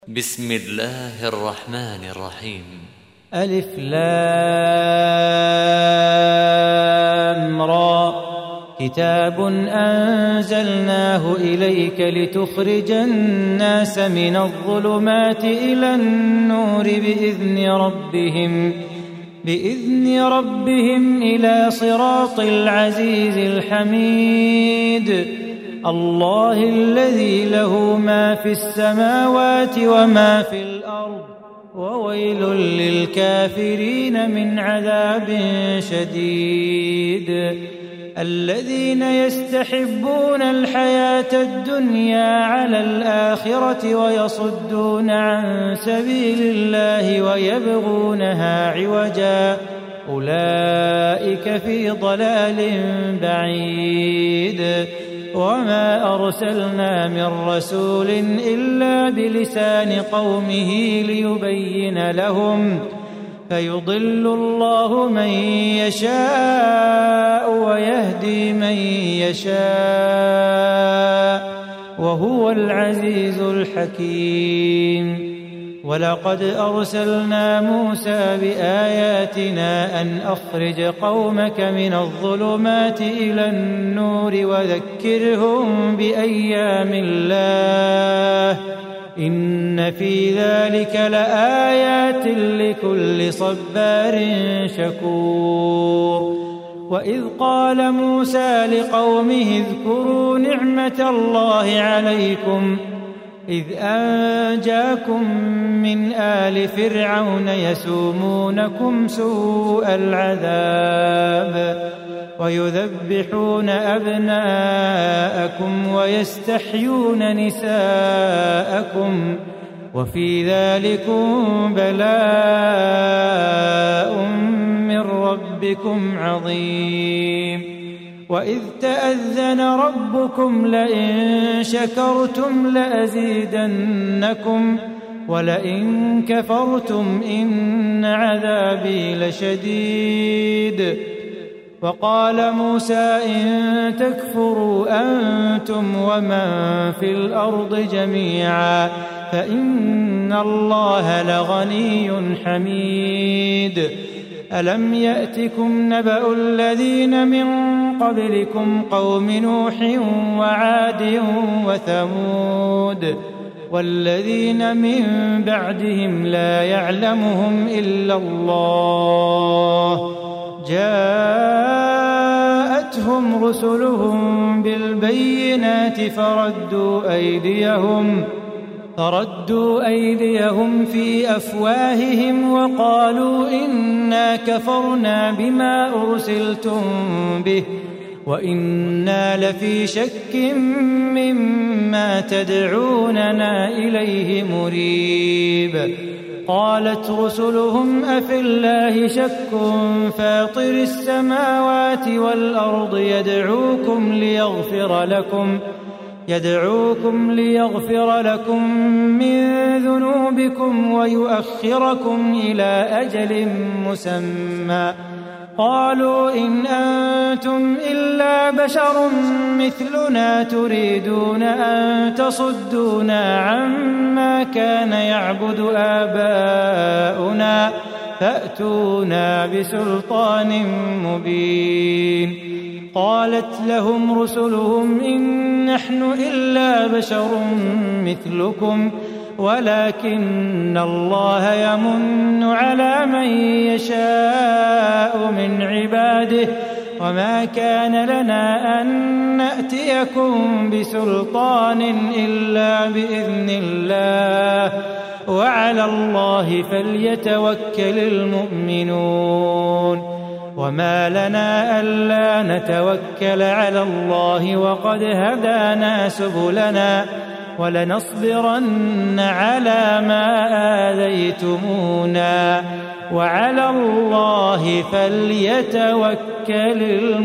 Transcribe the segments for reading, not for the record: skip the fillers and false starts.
بسم الله الرحمن الرحيم. ألف لام را. كتاب أنزلناه إليك لتخرج الناس من الظلمات إلى النور بإذن ربهم إلى صراط العزيز الحميد. الله الذي له ما في السماوات وما في الأرض وويل للكافرين من عذاب شديد. الذين يستحبون الحياة الدنيا على الآخرة ويصدون عن سبيل الله ويبغونها عوجا أولئك في ضلال بعيد. وما أرسلنا من رسول إلا بلسان قومه ليبين لهم فيضل الله من يشاء ويهدي من يشاء وهو العزيز الحكيم. ولقد أرسلنا موسى بآياتنا أن أخرج قومك من الظلمات إلى النور وذكرهم بأيام الله إن في ذلك لآيات لكل صبار شكور. وإذ قال موسى لقومه اذكروا نعمة الله عليكم إذ أنجاكم من آل فرعون يسومونكم سوء العذاب ويذبحون أبناءكم ويستحيون نساءكم وفي ذلكم بلاء من ربكم عظيم. وإذ تأذن ربكم لئن شكرتم لأزيدنكم ولئن كفرتم إن عذابي لشديد. وقال موسى إن تكفروا أنتم ومن في الأرض جميعا فإن الله لغني حميد. ألم يأتكم نبأ الذين من قبلكم قوم نوح وعاد وثمود والذين من بعدهم لا يعلمهم إلا الله جاءتهم رسلهم بالبينات فردوا أيديهم في أفواههم وقالوا إنا كفرنا بما أرسلتم به وإنا لفي شك مما تدعوننا إليه مريب. قالت رسلهم أفي الله شك فاطر السماوات والأرض يدعوكم ليغفر لكم من ذنوبكم ويؤخركم إلى أجل مسمى قالوا إن أنتم إلا بشر مثلنا تريدون أن تصدونا عما كان يعبد آباؤنا فأتونا بسلطان مبين. قالت لهم رسلهم إن نحن إلا بشر مثلكم ولكن الله يمن على من يشاء من عباده وما كان لنا أن نأتيكم بسلطان إلا بإذن الله وعلى الله فليتوكل المؤمنون. وما لنا ألا نتوكل على الله وقد هدانا سبلنا ولنصبرن على ما آذيتمونا وعلى الله فليتوكل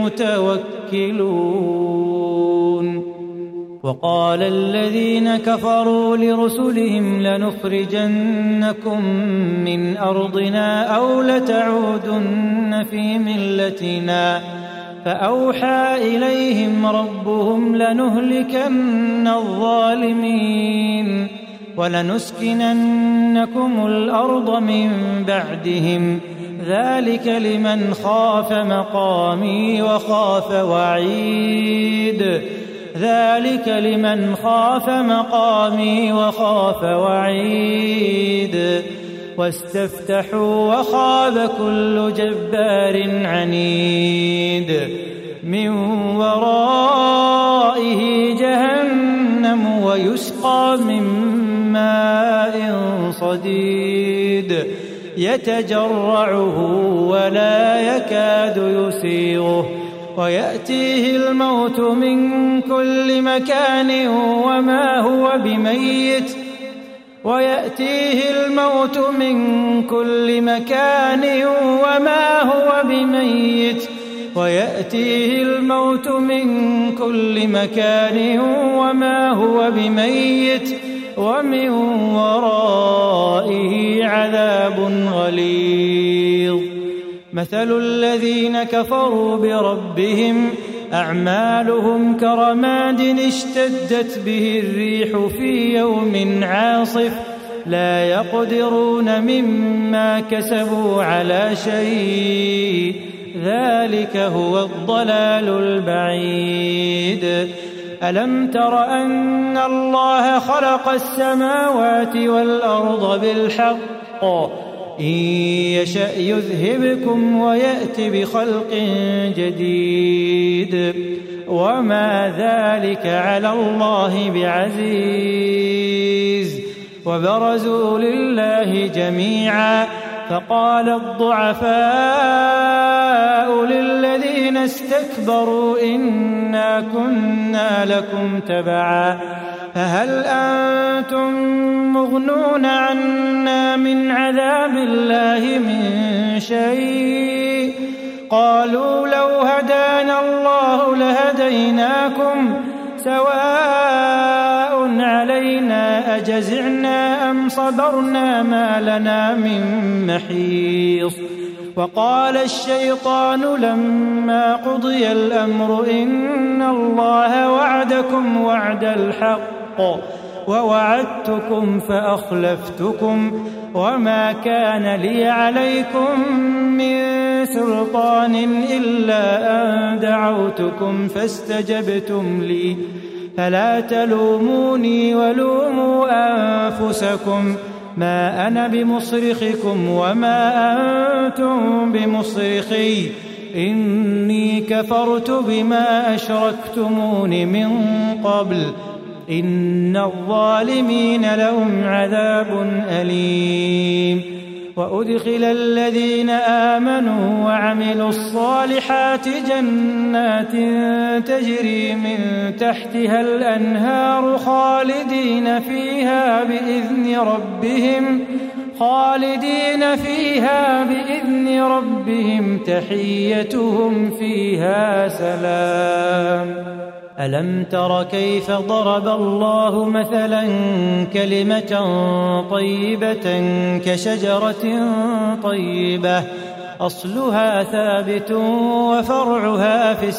المتوكلون. وقال الذين كفروا لرسلهم لنخرجنكم من أرضنا أو لتعودن في ملتنا فأوحى إليهم ربهم لنهلكن الظالمين ولنسكننكم الأرض من بعدهم ذلك لمن خاف مقامي وخاف وعيد ذلك لمن خاف مقامي وخاف وعيد واستفتحوا وخاب كل جبار عنيد من ورائه جهنم ويسقى من ماء صديد يتجرعه ولا يكاد يسيغه ويأتيه الموت من كل مكان وما هو بميت ومن ورائه عذاب غليظ مثل الذين كفروا بربهم أعمالهم كرماد اشتدت به الريح في يوم عاصف لا يقدرون مما كسبوا على شيء ذلك هو الضلال البعيد ألم تر أن الله خلق السماوات والأرض بالحق إن يشأ يذهبكم ويأت بخلق جديد وما ذلك على الله بعزيز وبرزوا لله جميعا فقال الضعفاء للذين استكبروا إنا كنا لكم تبعا فهل أنتم مغنون عنا من عذاب الله من شيء قالوا لو هدانا الله لهديناكم سواء علينا أجزعنا أم صبرنا ما لنا من محيص وقال الشيطان لما قضي الأمر إن الله وعدكم وعد الحق ووعدتكم فأخلفتكم وما كان لي عليكم من سلطان إلا أن دعوتكم فاستجبتم لي فلا تلوموني ولوموا أنفسكم ما أنا بمصرخكم وما أنتم بمصرخي إني كفرت بما أشركتمون من قبل إن الظالمين لهم عذاب أليم وأدخل الذين آمنوا وعملوا الصالحات جنات تجري من تحتها الأنهار خالدين فيها بإذن ربهم تحيتهم فيها سلام ألم تر كيف ضرب الله مثلا كلمة طيبة كشجرة طيبة أصلها ثابت وفرعها في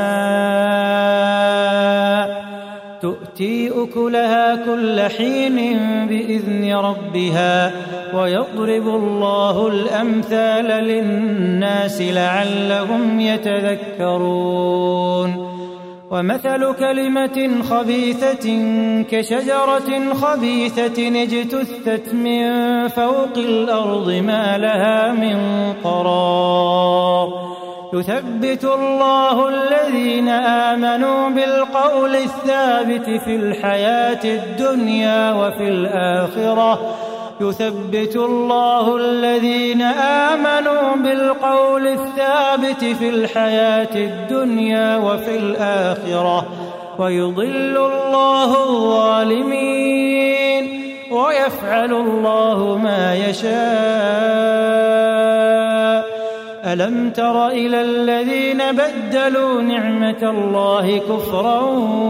السماء تؤتي أكلها كل حين بإذن ربها ويضرب الله الأمثال للناس لعلهم يتذكرون ومثل كلمة خبيثة كشجرة خبيثة اجتثت من فوق الأرض ما لها من قرار يثبت الله الذين آمنوا بالقول الثابت في الحياة الدنيا وفي الآخرة يثبت الله الذين آمنوا بالقول الثابت في الحياة الدنيا وفي الآخرة ويضل الله الظالمين ويفعل الله ما يشاء ألم تر إلى الذين بدلوا نعمة الله كفرا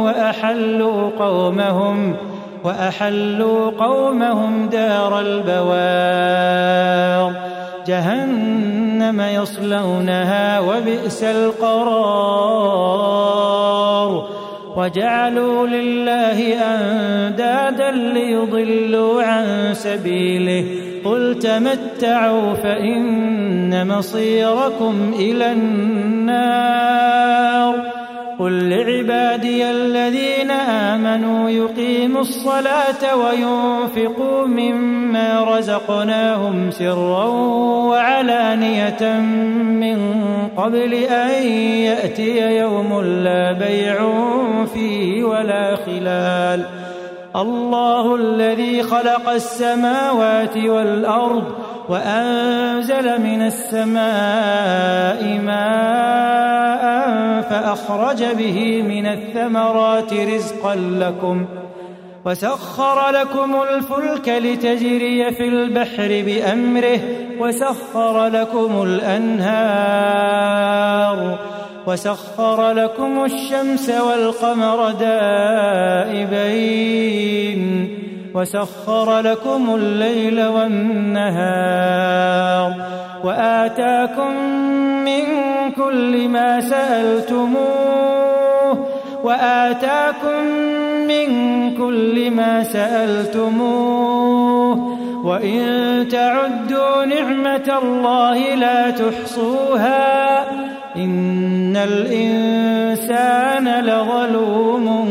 وأحلوا قومهم دار البوار جهنم يصلونها وبئس القرار وجعلوا لله أندادا ليضلوا عن سبيله قل تمتعوا فإن مصيركم إلى النار قل لعبادي الذين آمنوا يقيموا الصلاة وينفقوا مما رزقناهم سرا وعلانية من قبل أن يأتي يوم لا بيع فيه ولا خلال الله الذي خلق السماوات والأرض وأنزل من السماء ماء فأخرج به من الثمرات رزقا لكم وسخر لكم الفلك لتجري في البحر بأمره وسخر لكم الأنهار وسخر لكم الشمس والقمر دائبين وسخر لكم الليل والنهار وآتاكم من كل ما سألتموه وإن تعدوا نعمة الله لا تحصوها إن الإنسان لظلوم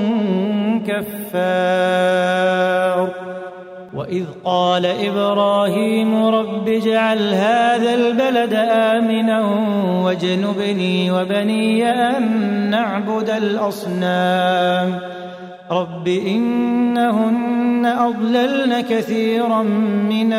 كفار وإذ قال إبراهيم رب اجعل هذا البلد آمنا واجنبني وبني أن نعبد الأصنام رب إنهن أضللن كثيرا من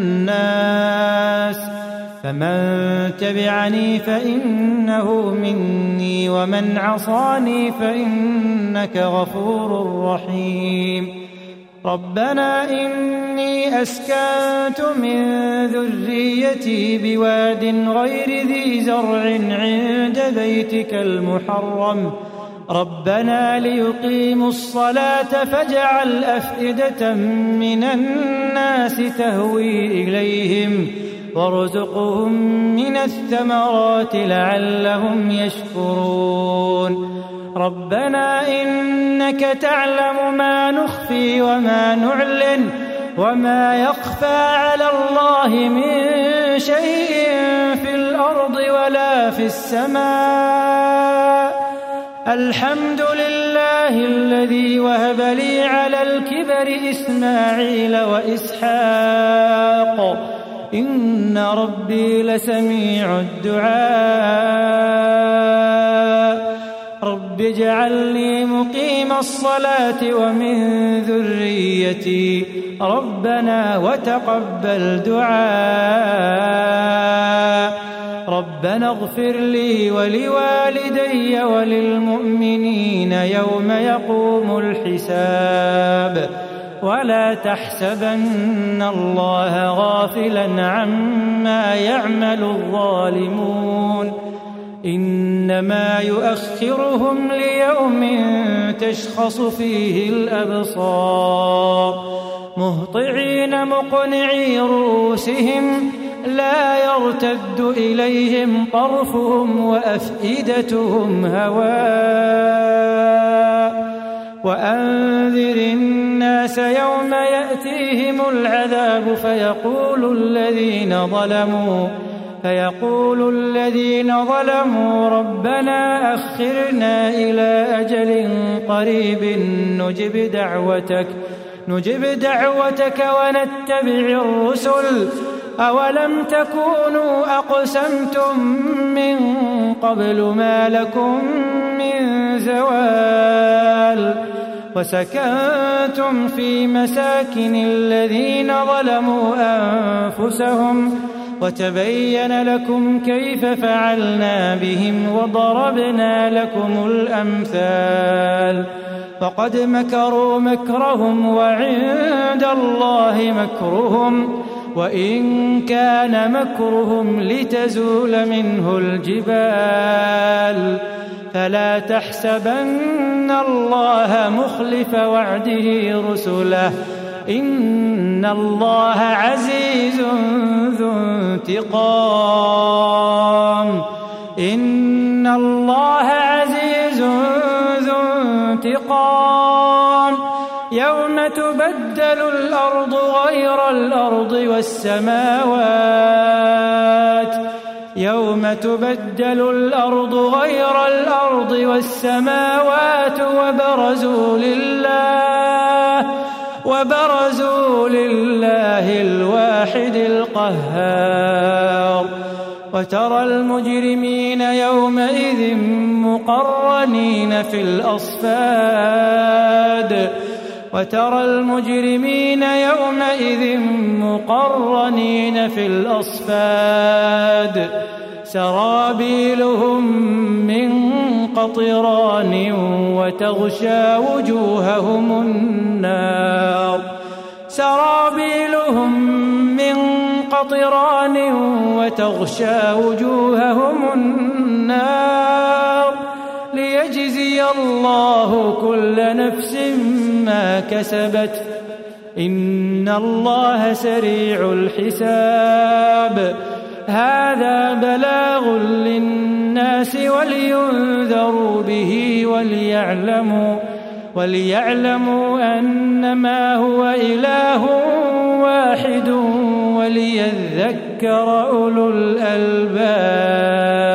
الناس فمن تبعني فإنه مني ومن عصاني فإنك غفور رحيم ربنا إني أسكنت من ذريتي بواد غير ذي زرع عند بيتك المحرم ربنا ليقيموا الصلاة فاجعل أفئدة من الناس تهوي إليهم وارزقهم من الثمرات لعلهم يشكرون ربنا إنك تعلم ما نخفي وما نعلن وما يخفى على الله من شيء في الأرض ولا في السماء الحمد لله الذي وهب لي على الكبر إسماعيل وإسحاق إن ربي لسميع الدعاء رب اجعلني مقيم الصلاة ومن ذريتي ربنا وتقبل دعاء ربنا اغفر لي ولوالدي وللمؤمنين يوم يقوم الحساب ولا تحسبن الله غافلا عما يعمل الظالمون إنما يؤخرهم ليوم تشخص فيه الأبصار مهطعين مقنعي رؤوسهم لا يرتد إليهم طرفهم وأفئدتهم هواء وأنذر الناس يوم يأتيهم العذاب فيقول الذين ظلموا ربنا أخرنا إلى أجل قريب نجب دعوتك ونتبع الرسل أولم تكونوا أقسمتم من قبل ما لكم من زوال وسكنتم في مساكن الذين ظلموا أنفسهم وتبين لكم كيف فعلنا بهم وضربنا لكم الأمثال فقد مكروا مكرهم وعند الله مكرهم وإن كان مكرهم لتزول منه الجبال فلا تحسبن الله مخلف وعده رسله إن الله عزيز ذو انتقام تبدل الأرض غير الأرض والسماوات يوم تبدل الأرض غير الأرض والسماوات وبرزوا لله الواحد القهار وترى المجرمين يومئذ مقرنين في الأصفاد سرابيلهم من قطران وتغشى وجوههم النار ليجزي الله كل نفس ما كسبت إن الله سريع الحساب هذا بلاغ للناس ولينذروا به وليعلموا أنما هو إله واحد وليذكر أولو الألباب.